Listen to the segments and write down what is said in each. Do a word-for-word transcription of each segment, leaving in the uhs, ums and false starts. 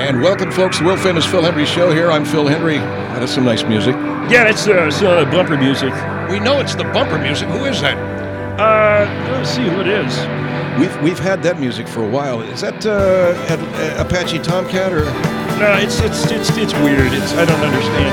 And welcome, folks, to the world-famous Phil Hendrie Show here. I'm Phil Hendrie. That is some nice music. Yeah, that's uh, some uh, bumper music. We know it's the bumper music. Who is that? Uh, let's see who it is. We've we've had that music for a while. Is that uh, a- Apache Tomcat or? No, it's it's it's it's weird. It's I don't understand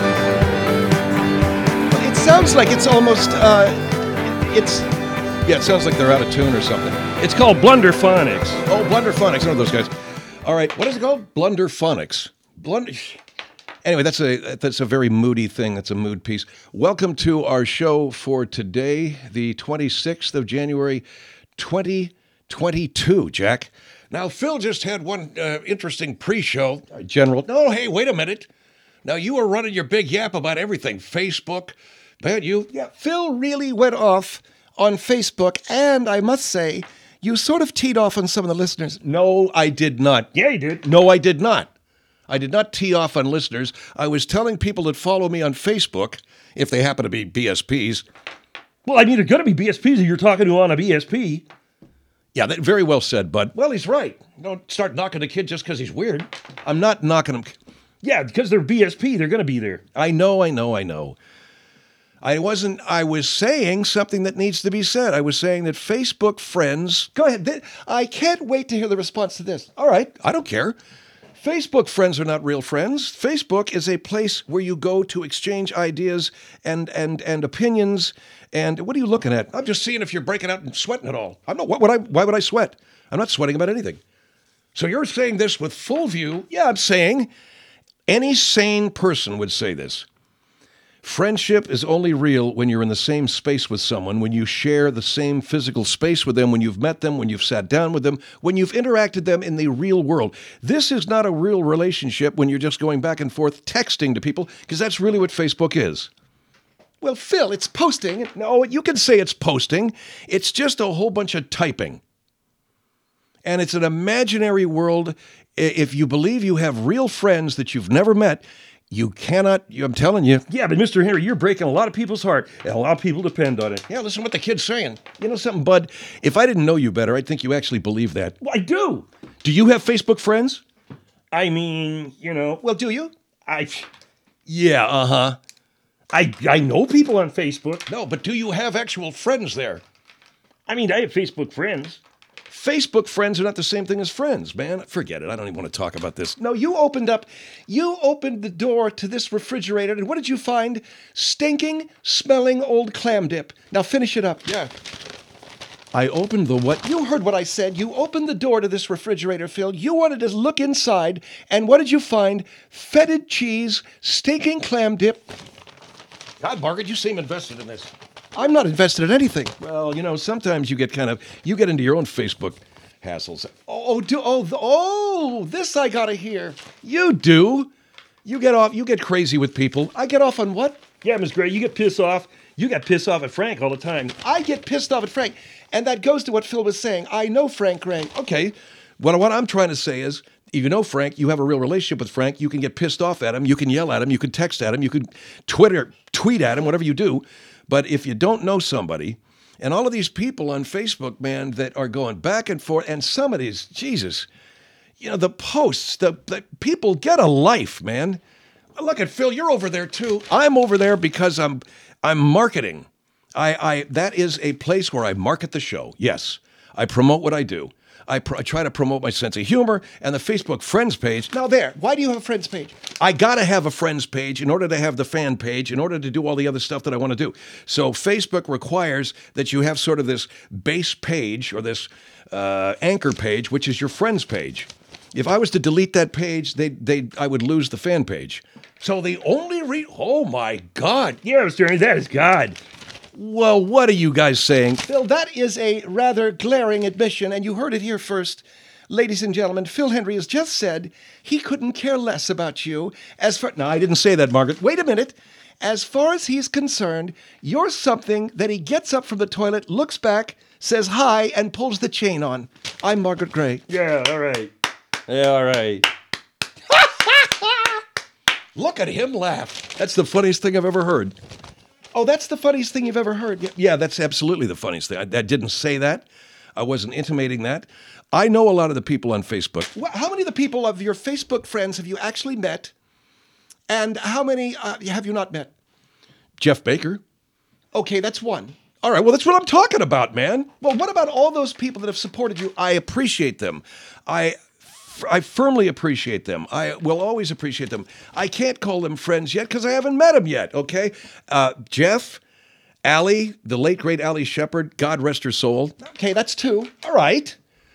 It sounds like it's almost, uh, it's... Yeah, it sounds like they're out of tune or something. it. It's called Blunderphonics. Oh, Blunderphonics. I know those guys. All right, what is it called? Blunderphonics. Blunder. Anyway, that's a that's a very moody thing. That's a mood piece. Welcome to our show for today, the twenty-sixth of January, twenty twenty-two, Jack. Now, Phil just had one uh, interesting pre-show. Uh, General. No, hey, wait a minute. Now, you were running your big yap about everything. Facebook. Man, you... Yeah, Phil really went off on Facebook, and I must say, you sort of teed off on some of the listeners. No, I did not. Yeah, you did. No, I did not. I did not tee off on listeners. I was telling people that follow me on Facebook, if they happen to be B S Ps. Well, I mean, they're going to be B S Ps if you're talking to on a B S P. Yeah, that, very well said, bud. Well, he's right. Don't start knocking the kid just because he's weird. I'm not knocking them. Yeah, because they're B S P, they're going to be there. I know, I know, I know. I wasn't, I was saying something that needs to be said. I was saying that Facebook friends, Go ahead. Th- I can't wait to hear the response to this. all right, I don't care. Facebook friends are not real friends. Facebook is a place where you go to exchange ideas and and and opinions. And what are you looking at? I'm just seeing if you're breaking out and sweating at all. I'm not. What would I? Why would I sweat? I'm not sweating about anything. So you're saying this with full view? Yeah, I'm saying any sane person would say this. Friendship is only real when you're in the same space with someone, when you share the same physical space with them, when you've met them, when you've sat down with them, when you've interacted them in the real world. This is not a real relationship when you're just going back and forth texting to people, because that's really what Facebook is. Well, Phil, it's posting. No, you can say it's posting. It's just a whole bunch of typing. And it's an imaginary world. I- If you believe you have real friends that you've never met, you cannot, I'm telling you. Yeah, but Mister Henry, you're breaking a lot of people's heart, and a lot of people depend on it. Yeah, listen to what the kid's saying. You know something, bud? If I didn't know you better, I'd think you actually believe that. Well, I do. Do you have Facebook friends? I mean, you know, Well, do you? I, Yeah, uh-huh. I, I know people on Facebook. No, but do you have actual friends there? I mean, I have Facebook friends. Facebook friends are not the same thing as friends, man. Forget it. I don't even want to talk about this. No, you opened up, you opened the door to this refrigerator, and what did you find? Stinking, smelling old clam dip. Now finish it up. Yeah. I opened the what? You heard what I said. You opened the door to this refrigerator, Phil. You wanted to look inside, and what did you find? Fetid cheese, stinking clam dip. God, Margaret, you seem invested in this. I'm not invested in anything. Well, you know, sometimes you get kind of, you get into your own Facebook hassles. Oh, do, oh, th- oh, this I gotta hear. You do. You get off, you get crazy with people. I get off on what? Yeah, Miss Gray, you get pissed off. You got pissed off at Frank all the time. I get pissed off at Frank. And that goes to what Phil was saying. I know Frank Gray. Okay. What, what I'm trying to say is, if you know Frank, you have a real relationship with Frank, you can get pissed off at him, you can yell at him, you can text at him, you can Twitter, tweet at him, whatever you do. But if you don't know somebody, and all of these people on Facebook, man, that are going back and forth, and some of these, Jesus, you know, the posts, the, the people get a life, man. Look at Phil, you're over there too. I'm over there because I'm I'm marketing. I, I that is a place where I market the show. Yes, I promote what I do. I, pr- I try to promote my sense of humor, and the Facebook friends page. Now there, why do you have a friends page? I got to have a friends page in order to have the fan page, in order to do all the other stuff that I want to do. So Facebook requires that you have sort of this base page or this uh, anchor page, which is your friends page. If I was to delete that page, they they I would lose the fan page. So the only re oh my God. Yeah, Mister Henry, that is God. Well, what are you guys saying? Phil, that is a rather glaring admission, and you heard it here first. Ladies and gentlemen, Phil Hendrie has just said he couldn't care less about you. As far No, I didn't say that, Margaret. wait a minute. As far as he's concerned, you're something that he gets up from the toilet, looks back, says hi, and pulls the chain on. I'm Margaret Gray. Yeah, all right. Yeah, all right. Look at him laugh. That's the funniest thing I've ever heard. Oh, that's the funniest thing you've ever heard. Yeah, that's absolutely the funniest thing. I, I didn't say that. I wasn't intimating that. I know a lot of the people on Facebook. Wh- How many of the people of your Facebook friends have you actually met? And how many uh, have you not met? Jeff Baker. Okay, that's one. All right, well, that's what I'm talking about, man. Well, what about all those people that have supported you? I appreciate them. I, I firmly appreciate them. I will always appreciate them. I can't call them friends yet because I haven't met them yet, okay? Uh, Jeff, Allie, the late, great Allie Shepard, God rest her soul. Okay, that's two. All right.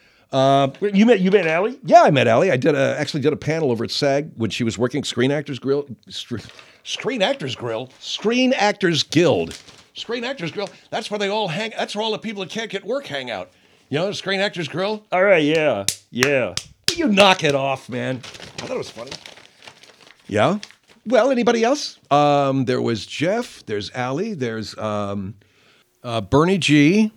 You met you met Allie? Yeah, I met Allie. I did a, actually did a panel over at SAG when she was working Screen Actors Grill. Screen, Screen Actors Grill? Screen Actors Guild. Screen Actors Grill. That's where they all hang. That's where all the people that can't get work hang out. You know, Screen Actors Grill. All right, yeah, yeah. You knock it off, man. I thought it was funny. Yeah. Well, anybody else? Um, there was Jeff. There's Allie. There's um, uh, Bernie G.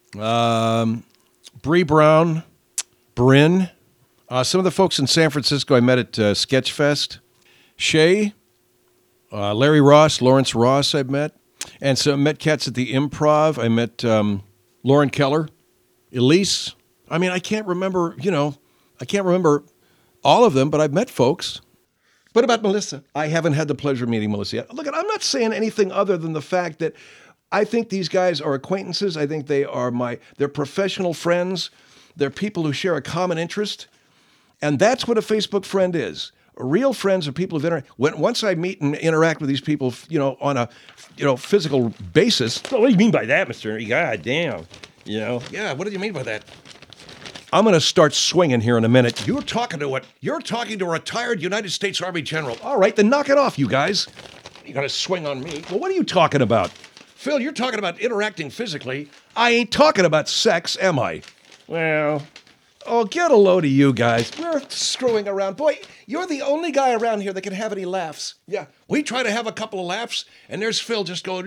Um, Bree Brown. Bryn. Uh, some of the folks in San Francisco I met at uh, Sketchfest. Shay. Uh, Larry Ross. Lawrence Ross I've met. And so I met cats at the Improv. I met um, Lauren Keller. Elise. I mean, I can't remember, you know, I can't remember all of them, but I've met folks. What about Melissa? I haven't had the pleasure of meeting Melissa yet. Look, I'm not saying anything other than the fact that I think these guys are acquaintances. I think they are my, they're professional friends. They're people who share a common interest. And that's what a Facebook friend is. Real friends are people who've inter- when once I meet and interact with these people, you know, on a, you know, physical basis. So what do you mean by that, Mister God damn. You know? Yeah, what do you mean by that? I'm going to start swinging here in a minute. You're talking to what? You're talking to a retired United States Army general. All right, then knock it off, you guys. You got to swing on me. Well, what are you talking about? Phil, you're talking about interacting physically. I ain't talking about sex, am I? Well, Oh, get a load of you guys. We're screwing around. Boy, you're the only guy around here that can have any laughs. Yeah, we try to have a couple of laughs, and there's Phil just going,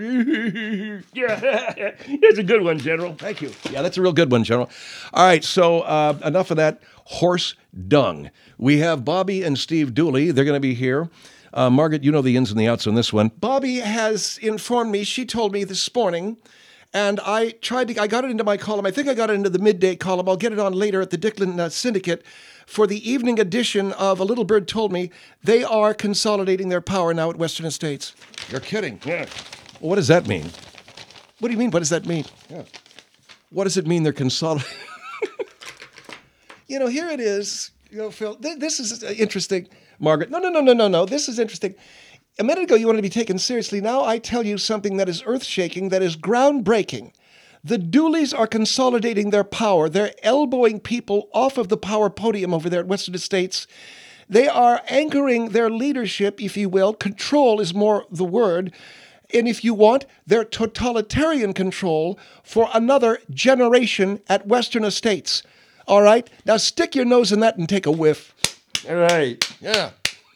yeah, that's a good one, General. thank you. Yeah, that's a real good one, General. All right, so uh, enough of that horse dung. We have Bobby and Steve Dooley. They're going to be here. Uh, Margaret, you know the ins and the outs on this one. Bobby has informed me, she told me this morning, and I tried to, I got it into my column. I think I got it into the midday column. I'll get it on later at the Dicklin uh, Syndicate. For the evening edition of A Little Bird Told Me, they are consolidating their power now at Western Estates. You're kidding. Yeah. Well, what does that mean? What do you mean? What does that mean? What does it mean they're consolidating? You know, here it is. You know, Phil, th- this is uh, interesting. Margaret, no, no, no, no, no, no. This is interesting. A minute ago, you wanted to be taken seriously. Now I tell you something that is earth-shaking, that is groundbreaking. The Dooleys are consolidating their power. They're elbowing people off of the power podium over there at Western Estates. They are anchoring their leadership, if you will. Control is more the word. And if you want, their totalitarian control for another generation at Western Estates. All right? Now stick your nose in that and take a whiff. All right. Yeah.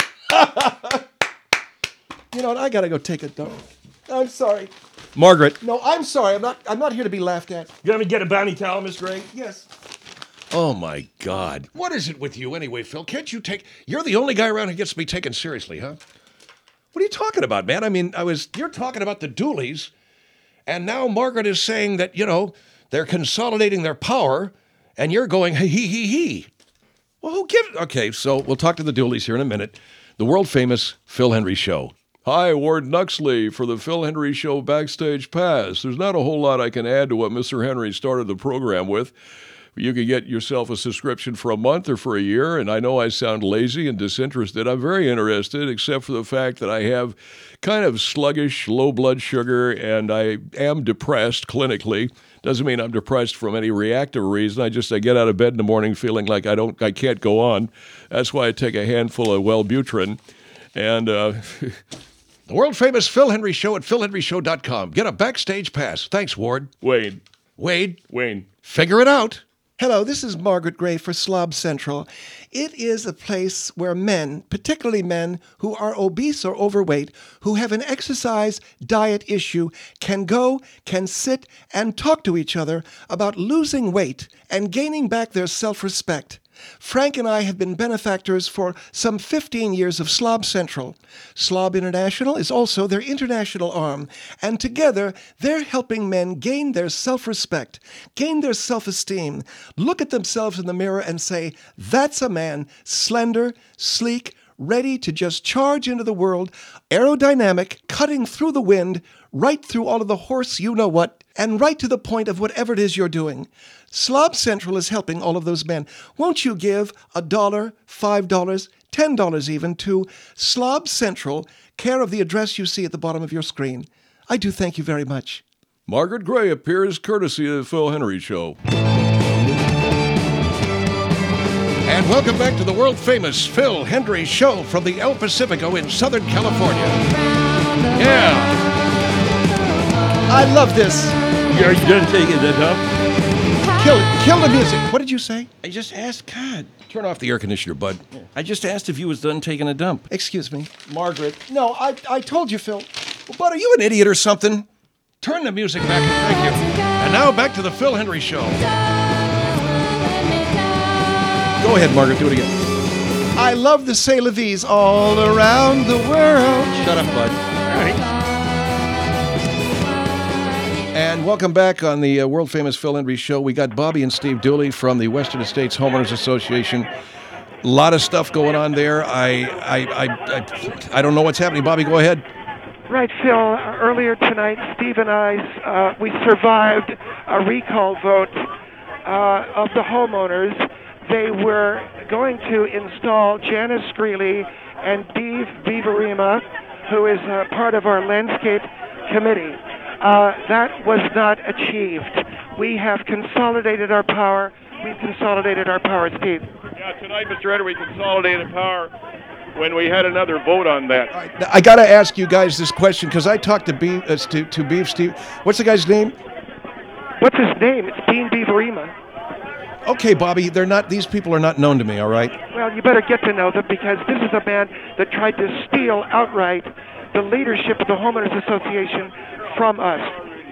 You know what? I got to go take a dump. I'm sorry. Margaret. No, I'm sorry. I'm not I'm not here to be laughed at. You want me to get a bounty towel, Miss Gray? Yes. Oh, my God. What is it with you anyway, Phil? Can't you take... You're the only guy around who gets to be taken seriously, huh? What are you talking about, man? I mean, I was... You're talking about the Dooleys, and now Margaret is saying that, you know, they're consolidating their power, and you're going, he, he, he, he. Well, who gives... Okay, so we'll talk to the Dooleys here in a minute. The world-famous Phil Henry Show. Hi, Ward Nuxley for the Phil Henry Show Backstage Pass. There's not a whole lot I can add to what Mister Henry started the program with. You can get yourself a subscription for a month or for a year, and I know I sound lazy and disinterested. I'm very interested, except for the fact that I have kind of sluggish, low blood sugar, and I am depressed clinically. Doesn't mean I'm depressed from any reactive reason. I just I get out of bed in the morning feeling like I don't, I can't go on. That's why I take a handful of Wellbutrin, and uh, the world-famous Phil Henry Show at phil henry show dot com. Get a backstage pass. Thanks, Ward. Wayne. Wade, Wayne. figure it out. Hello, this is Margaret Gray for Slob Central. It is a place where men, particularly men who are obese or overweight, who have an exercise diet issue, can go, can sit, and talk to each other about losing weight and gaining back their self-respect. Frank and I have been benefactors for some fifteen years of Slob Central. Slob International is also their international arm, and together they're helping men gain their self-respect, gain their self-esteem, look at themselves in the mirror and say, that's a man, slender, sleek, ready to just charge into the world, aerodynamic, cutting through the wind, right through all of the horse you-know-what, and right to the point of whatever it is you're doing. Slob Central is helping all of those men. Won't you give a dollar, five dollars, ten dollars even to Slob Central, care of the address you see at the bottom of your screen? I do thank you very much. Margaret Gray appears courtesy of the Phil Henry Show. And welcome back to the world-famous Phil Hendry Show from the El Pacifico in Southern California. Yeah. I love this. Are you done taking the dump? Kill it. Kill the music. What did you say? I just asked, God. Turn off the air conditioner, bud. I just asked if you was done taking a dump. Excuse me. Margaret. No, I, I told you, Phil. Well, bud, are you an idiot or something? Turn the music back and thank you. And now back to the Phil Henry Show. Go ahead, Margaret. Do it again. I love the C'est la Vie's all around the world. Shut up, bud. All right. And welcome back on the uh, world-famous Phil Henry Show. We got Bobby and Steve Dooley from the Western Estates Homeowners Association. A lot of stuff going on there. I, I, I, I, I don't know what's happening. Bobby, go ahead. Right, Phil. Uh, earlier tonight, Steve and I, uh, we survived a recall vote uh, of the homeowners. They were going to install Janice Greeley and Dave Vivarima, who is uh, part of our landscape committee. Uh, that was not achieved. We have consolidated our power. We've consolidated our power, Steve. Yeah, tonight, Mister Eder, we consolidated power when we had another vote on that. All right, I got to ask you guys this question because I talked to Beef, uh, to, to Beef Steve. What's the guy's name? What's his name? It's Dean Vivarima. Okay, Bobby, they're not. These people are not known to me. All right. Well, you better get to know them because this is a man that tried to steal outright the leadership of the Homeowners Association from us.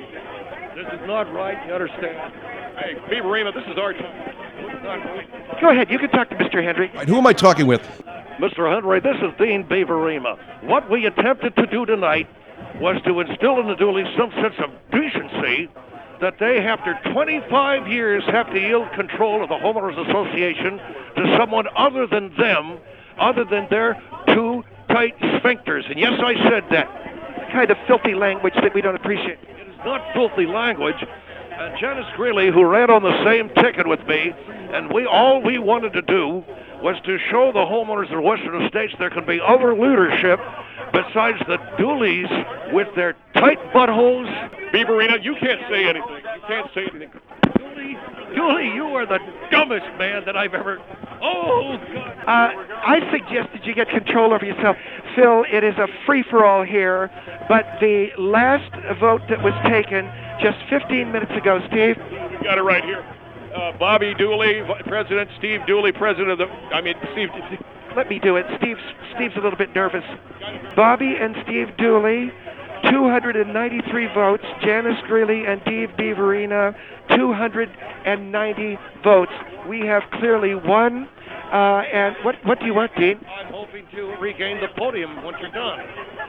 This is not right, you understand? Hey, Vivarima, this is our time. This is not right. Go ahead, you can talk to Mister Hendry. All right, who am I talking with? Mister Henry, this is Dean Vivarima. What we attempted to do tonight was to instill in the Dooleys some sense of decency that they, after twenty-five years, have to yield control of the Homeowners Association to someone other than them, other than their two tight sphincters. And yes, I said that. The kind of filthy language that we don't appreciate. It is not filthy language. And Janice Greeley, who ran on the same ticket with me, and we all we wanted to do was to show the homeowners of Western Estates there can be other leadership besides the Dooleys with their tight buttholes. Vivarina, you can't say anything. You can't say anything. Dooley, Dooley, you are the dumbest man that I've ever... Oh, God. Uh, I suggested you get control over yourself. Phil, it is a free-for-all here, but the last vote that was taken just fifteen minutes ago, Steve... We got it right here. Uh, Bobby Dooley, President, Steve Dooley, President of the... I mean, Steve... Let me do it. Steve's, Steve's a little bit nervous. Bobby and Steve Dooley, two hundred ninety-three votes. Janice Greeley and Dave Vivarina, two hundred ninety votes. We have clearly won. Uh, and what what do you want, Dean? I'm hoping to regain the podium once you're done.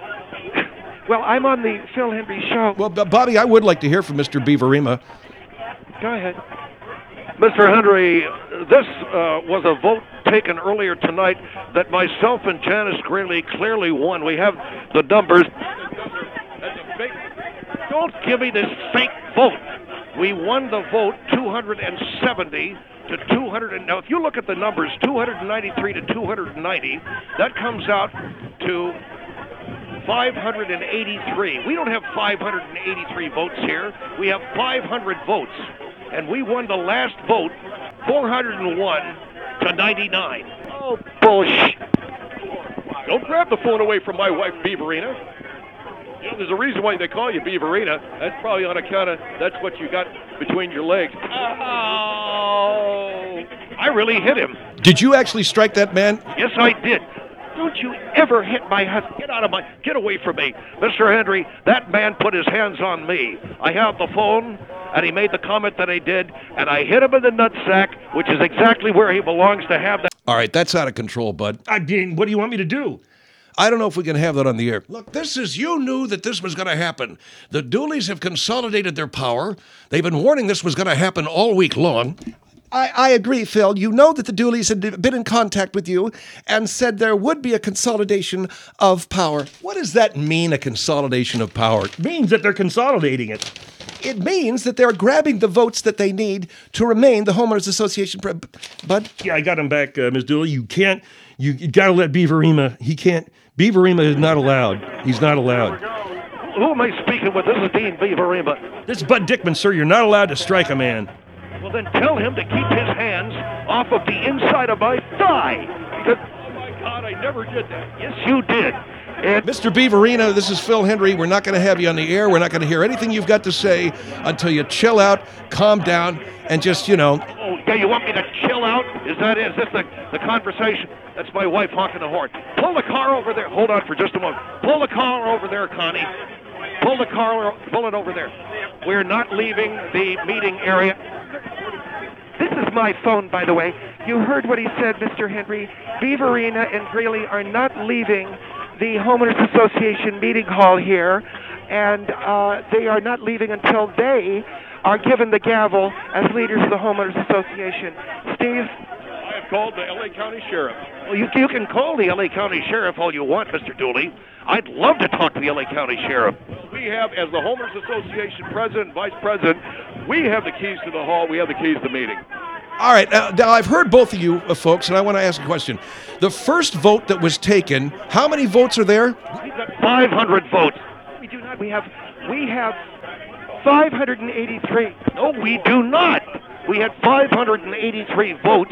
Well, I'm on the Phil Henry Show. Well, B- Bobby, I would like to hear from Mister Vivarima. Go ahead. Mister Henry, this uh, was a vote taken earlier tonight that myself and Janice Greeley clearly won. We have the numbers. That's a fake. Don't give me this fake vote. We won the vote two hundred seventy to two hundred. Now, if you look at the numbers, two hundred ninety-three to two hundred ninety, that comes out to five hundred eighty-three. We don't have five hundred eighty-three votes here. We have five hundred votes. And we won the last vote, four hundred one to ninety-nine. Oh, bullshit. Don't grab the phone away from my wife, Vivarina. You know, there's a reason why they call you Vivarina. That's probably on account of that's what you got between your legs. Oh, I really hit him. Did you actually strike that man? Yes, I did. Don't you ever hit my husband. Get out of my, get away from me. Mister Henry, that man put his hands on me. I have the phone, and he made the comment that he did, and I hit him in the nutsack, which is exactly where he belongs to have that. All right, that's out of control, bud. I mean, what do you want me to do? I don't know if we can have that on the air. Look, this is, you knew that this was going to happen. The Dooleys have consolidated their power. They've been warning this was going to happen all week long. I, I agree, Phil. You know that the Dooleys had been in contact with you and said there would be a consolidation of power. What does that mean, a consolidation of power? It means that they're consolidating it. It means that they're grabbing the votes that they need to remain the homeowners association. Pre- Bud? Yeah, I got him back, uh, Miz Dooley. You can't, you, you got to let Beaverima, he can't, Beaverima is not allowed. He's not allowed. Who am I speaking with? This is Dean Beaverima. This is Bud Dickman, sir. You're not allowed to strike a man. Well, then tell him to keep his hands off of the inside of my thigh. Because, oh my God, I never did that. Yes, you did. And Mister Beaverina, this is Phil Hendry. We're not going to have you on the air. We're not going to hear anything you've got to say until you chill out, calm down, and just, you know. oh, yeah, you want me to chill out? Is that is this the, the conversation? That's my wife honking the horn. Pull the car over there. Hold on for just a moment. Pull the car over there, Connie. Pull the car, pull it over there. We're not leaving the meeting area. This is my phone, by the way. You heard what he said, Mister Henry. Beaverina and Greeley are not leaving the Homeowners Association meeting hall here, and uh, they are not leaving until they are given the gavel as leaders of the Homeowners Association. Steve? I have called the L A County Sheriff. Well, you, you can call the L A County Sheriff all you want, Mister Dooley. I'd love to talk to the L A County Sheriff. We have, as the Homeowners Association President and Vice President, we have the keys to the hall, we have the keys to the meeting. All right, now, now I've heard both of you uh, folks, and I want to ask a question. The first vote that was taken, how many votes are there? We've got five hundred votes. We do not. We have, we have five hundred eighty-three. No, we do not. We had five hundred eighty-three votes.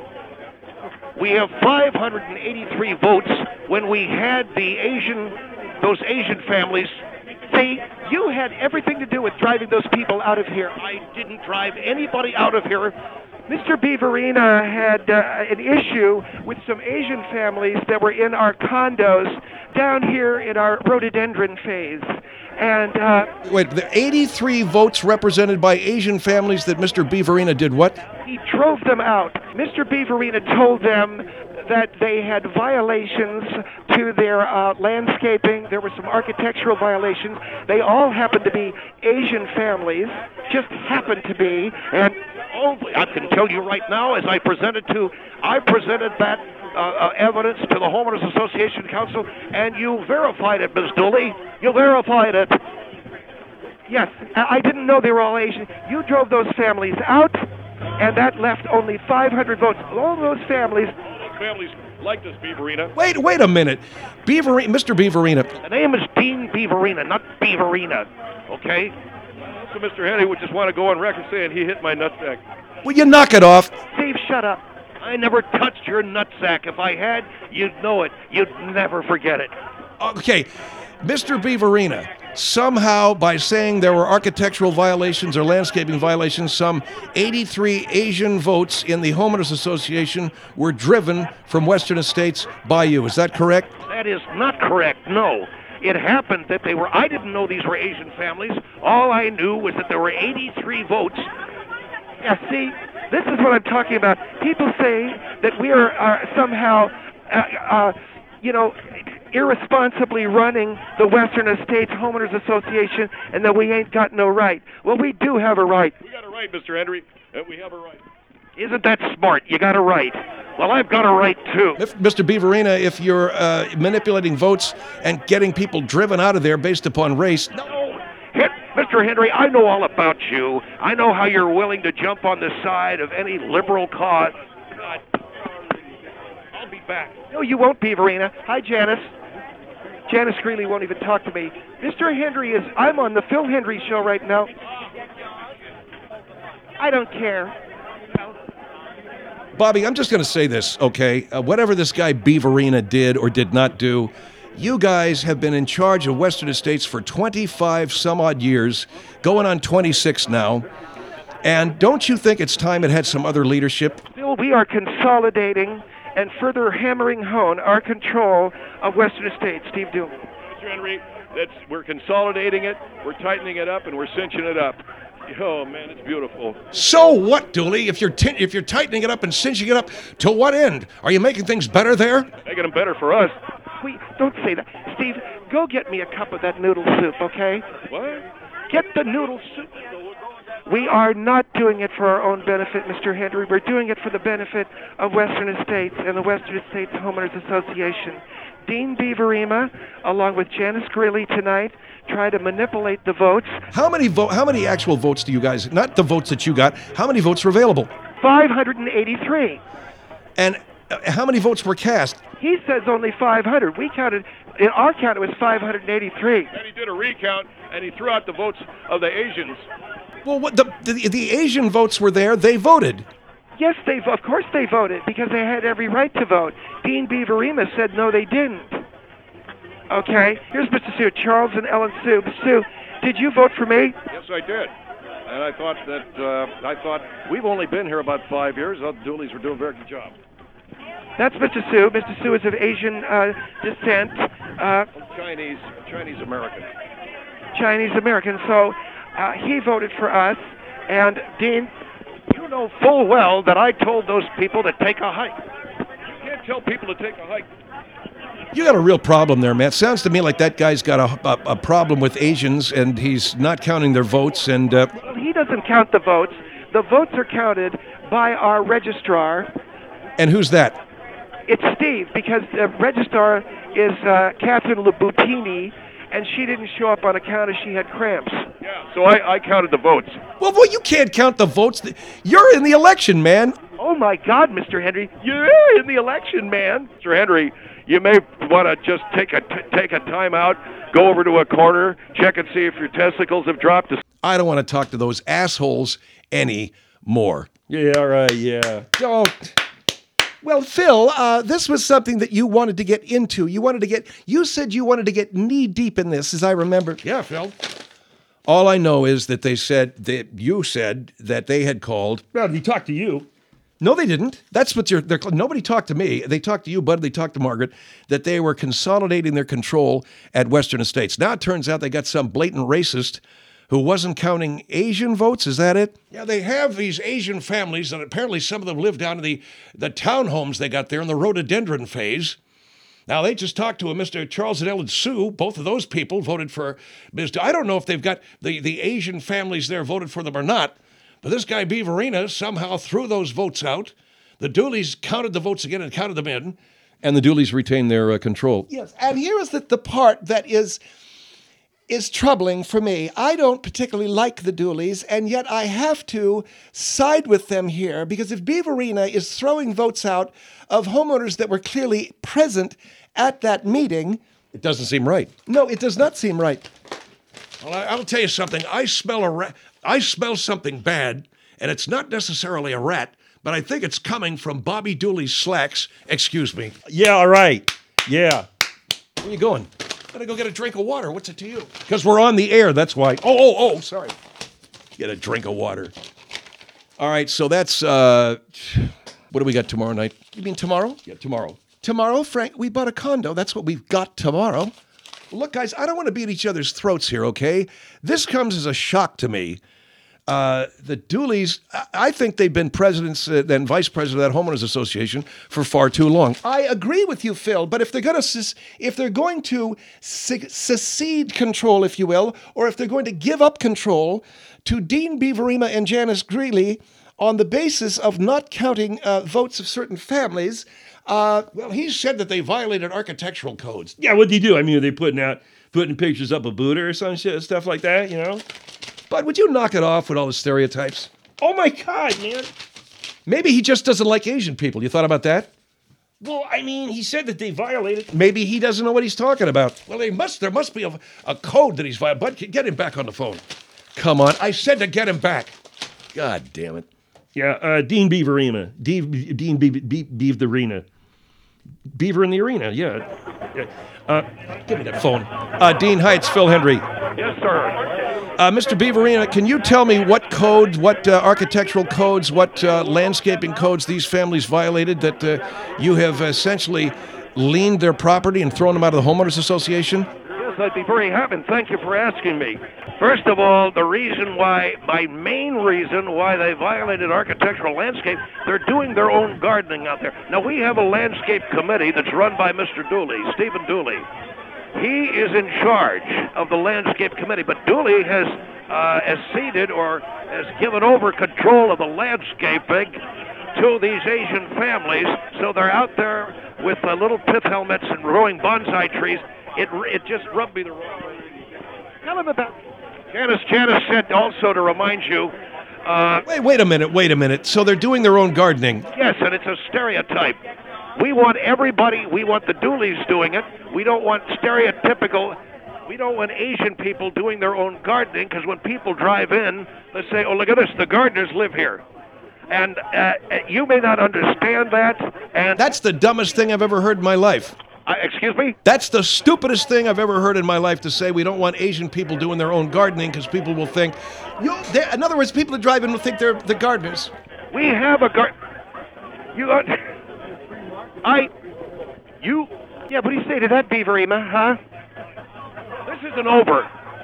We have five hundred eighty-three votes when we had the Asian, those Asian families. See, you had everything to do with driving those people out of here. I didn't drive anybody out of here. Mister Beaverina had uh, an issue with some Asian families that were in our condos down here in our rhododendron phase. And uh, Wait, the eighty-three votes represented by Asian families that Mister Beaverina did what? he drove them out. Mister Beaverina told them that they had violations to their uh, landscaping. There were some architectural violations. They all happened to be Asian families, just happened to be. And Oh, I can tell you right now, as I presented to, I presented that uh, uh, evidence to the Homeowners Association Council, and you verified it, Miz Dooley. You verified it. yes, I I didn't know they were all Asian. You drove those families out, and that left only five hundred votes. All those families. Those families like this, Beaverina. Wait, wait a minute. Beaverina, Mister Beaverina. The name is Dean Beaverina, not Beaverina. Okay? So Mister Henry would just want to go on record saying he hit my nutsack. Will you knock it off? Steve, shut up. I never touched your nutsack. If I had, you'd know it. You'd never forget it. Okay, Mister Beaverina, somehow by saying there were architectural violations or landscaping violations, some eighty-three Asian votes in the Homeowners Association were driven from Western Estates by you. Is that correct? That is not correct, no. It happened that they were, I didn't know these were Asian families. All I knew was that there were eighty-three votes. Yeah, see, this is what I'm talking about. People say that we are, are somehow, uh, uh, you know, irresponsibly running the Western Estates Homeowners Association and that we ain't got no right. Well, we do have a right. We got a right, Mister Henry. Uh, we have a right. Isn't that smart? You got a right. Well, I've got a right, too. If, Mister Beaverina, if you're uh, manipulating votes and getting people driven out of there based upon race, No, Hit, Mister Henry, I know all about you. I know how you're willing to jump on the side of any liberal cause. God. I'll be back. No, you won't, Beaverina. Hi, Janice. Janice Greeley won't even talk to me. Mister Henry is, I'm on the Phil Hendry show right now. I don't care. Bobby, I'm just going to say this, okay? Uh, whatever this guy Beaverina did or did not do, you guys have been in charge of Western Estates for twenty-five some odd years, going on twenty-six now. And don't you think it's time it had some other leadership? Still, we are consolidating and further hammering home our control of Western Estates. Steve Dooley. Mister Henry, that's, we're consolidating it, we're tightening it up, and we're cinching it up. Oh man, it's beautiful. So what, Dooley? If you're ti- if you're tightening it up and cinching it up, to what end? Are you making things better there? Making them better for us. We don't say that, Steve. Go get me a cup of that noodle soup, okay? What? Get the noodle soup. We are not doing it for our own benefit, Mister Henry. We're doing it for the benefit of Western Estates and the Western Estates Homeowners Association. Dean Beaverima, along with Janice Greeley tonight, tried to manipulate the votes. How many vote? How many actual votes do you guys? Not the votes that you got. How many votes were available? five hundred eighty-three. And uh, how many votes were cast? He says only five hundred. We counted, in our count, it was five hundred eighty-three. And he did a recount, and he threw out the votes of the Asians. Well, what the the, the Asian votes were there. They voted. Yes, they of course they voted because they had every right to vote. Dean Beaverima said no, they didn't. Okay, here's Mister Sue, Charles and Ellen Sue. Sue, did you vote for me? Yes, I did. And I thought that uh, I thought we've only been here about five years. The Dooleys were doing a very good job. That's Mister Sue. Mister Sue is of Asian uh, descent, uh, Chinese, Chinese American. Chinese American. So uh, he voted for us, and Dean. You know full well that I told those people to take a hike. You can't tell people to take a hike. You got a real problem there, man. It sounds to me like that guy's got a, a, a problem with Asians, and he's not counting their votes. And uh, Well, he doesn't count the votes. The votes are counted by our registrar. and who's that? It's Steve, because the registrar is uh, Catherine Labutini, and she didn't show up on account of she had cramps. Yeah. So I, I counted the votes. Well, well, you can't count the votes. You're in the election, man. Oh my God, Mister Henry, you're in the election, man. Mister Henry, you may want to just take a t- take a time out, go over to a corner, check and see if your testicles have dropped. To- I don't want to talk to those assholes anymore. Yeah, all right, yeah. Don't. Well, Phil, uh, this was something that you wanted to get into. You wanted to get. You said you wanted to get knee deep in this, as I remember. Yeah, Phil. All I know is that they said that you said that they had called. Well, he talked to you. No, they didn't. That's what you're. They're, nobody talked to me. They talked to you, Bud. They talked to Margaret. That they were consolidating their control at Western Estates. Now it turns out they got some blatant racist who wasn't counting Asian votes. Is that it? Yeah, they have these Asian families, and apparently some of them live down in the, the townhomes they got there in the rhododendron phase. Now, they just talked to a Mister Charles and Ellen Sue. Both of those people voted for Mister I don't know if they've got the, the Asian families there voted for them or not, but this guy Beaverina somehow threw those votes out. The Dooleys counted the votes again and counted them in. And the Dooleys retained their uh, control. Yes, and here is the, the part that is is troubling for me. I don't particularly like the Dooleys, and yet I have to side with them here, because if Beaverina is throwing votes out of homeowners that were clearly present at that meeting, It doesn't seem right. no, it does not seem right. Well, I, I'll tell you something. I smell a rat. I smell something bad, and it's not necessarily a rat, but I think it's coming from Bobby Dooley's slacks. Excuse me. Yeah, all right. Yeah. Where you going? I'm gonna go get a drink of water. What's it to you? Because we're on the air. That's why. Oh, oh, oh, sorry. Get a drink of water. All right, so that's, uh, what do we got tomorrow night? You mean tomorrow? Yeah, tomorrow. Tomorrow, Frank, we bought a condo. That's what we've got tomorrow. Look, guys, I don't want to beat each other's throats here, okay? This comes as a shock to me. Uh, the Dooleys, I- I think they've been presidents uh, and vice president of that homeowners association for far too long. I agree with you, Phil. But if they're going to, if they're going to se- secede control, if you will, or if they're going to give up control to Dean Beaverima and Janice Greeley on the basis of not counting uh, votes of certain families, uh, Well, he said that they violated architectural codes. Yeah, what'd he do? I mean, are they putting out, putting pictures up of Buddha or some shit, stuff like that, you know? But would you knock it off with all the stereotypes? Oh my God, man. Maybe he just doesn't like Asian people. You thought about that? Well, I mean, he said that they violated. Maybe he doesn't know what he's talking about. Well, they must. There must be a, a code that he's violated. But get him back on the phone. Come on. I said to get him back. God damn it. Yeah, uh, Dean Beaverina. Dean, Dean Be- Be- Beav the Arena. Beaver in the Arena, yeah. yeah. Uh, Give me that phone. Uh, Dean, hi, it's Phil Hendry. Yes, sir. Uh, Mister Beaverina, can you tell me what codes, what uh, architectural codes, what uh, landscaping codes these families violated that uh, you have essentially leaned their property and thrown them out of the homeowners association? Yes, I'd be very happy, and thank you for asking me. First of all, the reason why, my main reason why they violated architectural landscape, they're doing their own gardening out there. Now, we have a landscape committee that's run by Mister Dooley, Stephen Dooley. He is in charge of the landscape committee, but Dooley has uh, acceded or has given over control of the landscaping to these Asian families, so they're out there with uh, little pith helmets and growing bonsai trees. It it just rubbed me the wrong way. Tell him about. Janice, Janice said also to remind you. Uh, Wait, wait a minute, wait a minute. So they're doing their own gardening. yes, and it's a stereotype. We want everybody, we want the Dooleys doing it. We don't want stereotypical, we don't want Asian people doing their own gardening, because when people drive in, they say, oh, look at this, the gardeners live here. And uh, you may not understand that, and... That's the dumbest thing I've ever heard in my life. Uh, excuse me? That's the stupidest thing I've ever heard in my life, to say we don't want Asian people doing their own gardening because people will think, you. In other words, people that drive in will think they're the gardeners. We have a gar... You... Uh, I... You... Yeah, what do you say to that, Beaverima, huh? This isn't over.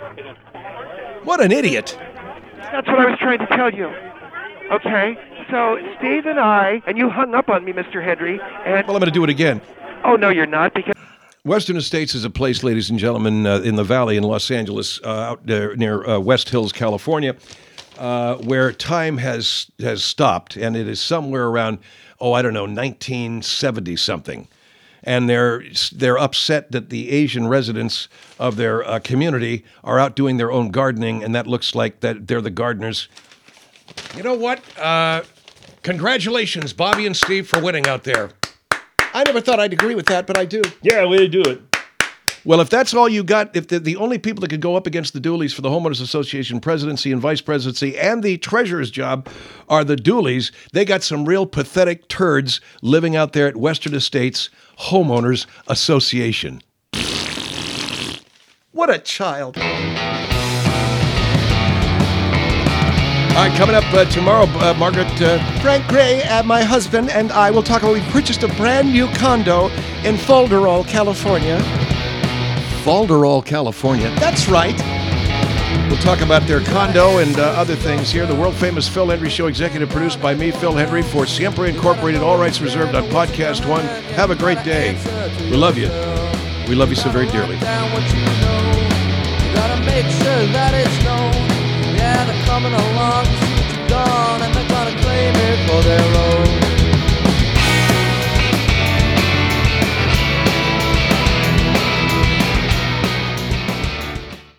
What an idiot. That's what I was trying to tell you. Okay, so Steve and I, and you hung up on me, Mister Henry, and... Well, I'm going to do it again. Oh, no, you're not, because... Western Estates is a place, ladies and gentlemen, uh, in the valley in Los Angeles, uh, out there near uh, West Hills, California, uh, where time has has stopped, and it is somewhere around, oh, I don't know, nineteen seventy something, and they're they're upset that the Asian residents of their uh, community are out doing their own gardening, and that looks like that they're the gardeners. You know what? Uh, congratulations, Bobby and Steve, for winning out there. I never thought I'd agree with that, but I do. Yeah, way to do it. Well, if that's all you got, if the, the only people that could go up against the Dooleys for the Homeowners Association presidency and vice presidency and the treasurer's job are the Dooleys, they got some real pathetic turds living out there at Western Estates Homeowners Association. What a child. All right, coming up uh, tomorrow, uh, Margaret. Uh, Frank Gray, uh, my husband, and I will talk about, we purchased a brand new condo in Folderol, California. Folderol, California. That's right. We'll talk about their condo and uh, other things here. The world-famous Phil Hendry Show, executive produced by me, Phil Hendry, for Siempre Incorporated, all rights reserved on Podcast One. Have a great day. We love you. We love you so very dearly. Gotta make sure that it's known. Yeah, they're coming along.